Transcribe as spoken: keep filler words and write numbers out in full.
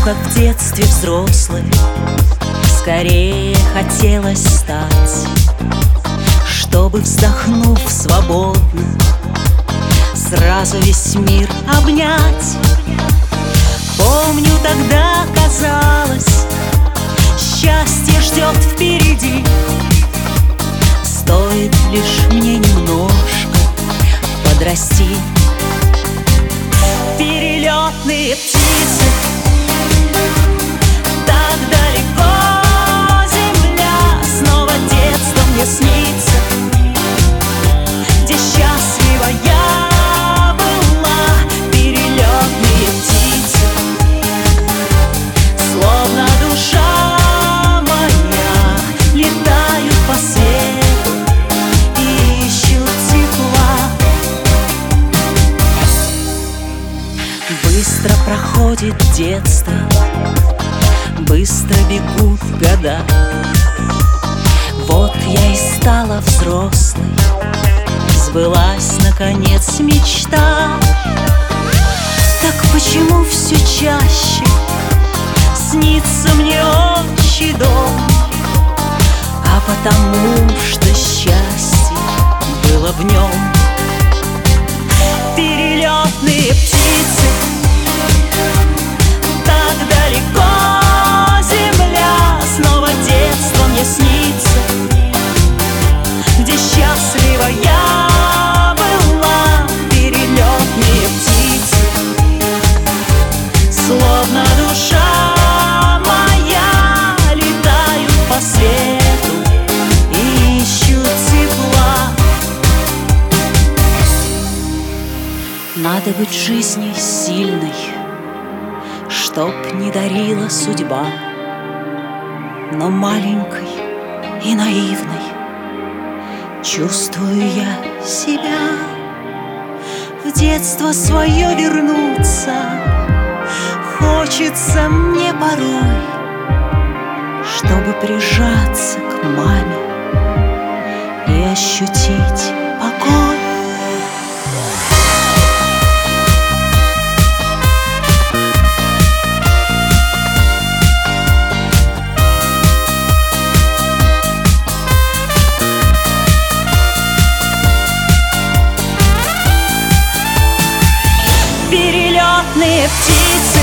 как в детстве взрослой скорее хотелось стать, чтобы, вздохнув свободно, сразу весь мир обнять. Помню, тогда казалось, счастье ждет впереди, стоит лишь мне немножко подрасти. Перелетные птицы, так далеко земля, снова детство мне снится, где счастлива я была. Перелетные птицы, словно душа моя, летают по свету и ищут тепла. Быстро проходит детство, быстро бегут года. Вот я и стала взрослой, сбылась наконец мечта. Так почему все чаще снится мне отчий дом? А потому что счастье было в нем. Перелетные птицы, так далеко земля, снова детство мне снится, где счастлива я была. Перелетные птицы, словно душа моя, летают по свету и ищут тепла. Надо быть в жизни сильной, чтоб не дарила судьба, но маленькой и наивной чувствую я себя. В детство свое вернуться хочется мне порой, чтобы прижаться к маме и ощутить покой. Перелетные птицы,